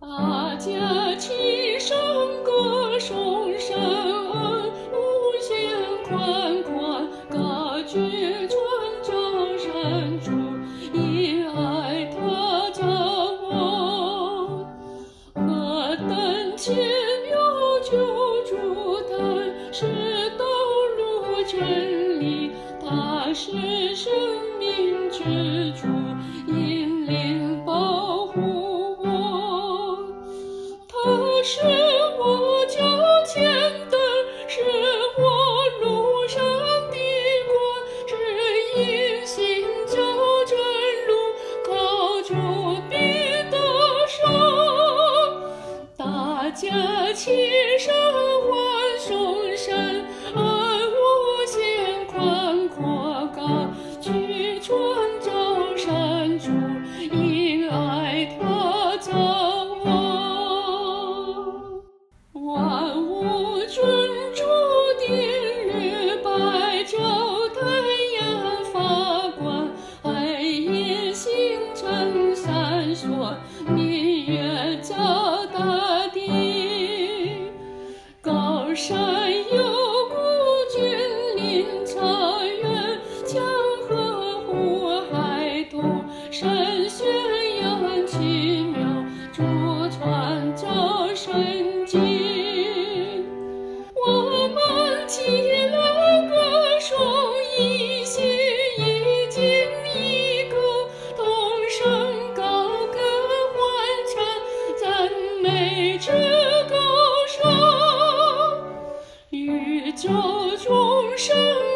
大家齐声歌颂神恩，无限宽广，高举传教神主，以爱他造我。何等奇妙救主，他是道路真理，他是生命之主，引领保护我。他是我脚前灯，是我路上的光，指引行走正路，靠主必得胜。大家齐声欢颂神恩，无限宽阔，高举传教神主，因爱他造我。万物尊主的日，白昼太阳发光，黑夜星辰闪烁，明月照大地。高山有孤军临草原，江河湖海通，神宣扬奇妙，主传教神迹。我们起来歌颂，一心一静一歌，同声高歌欢唱，赞美至高神。宇宙众生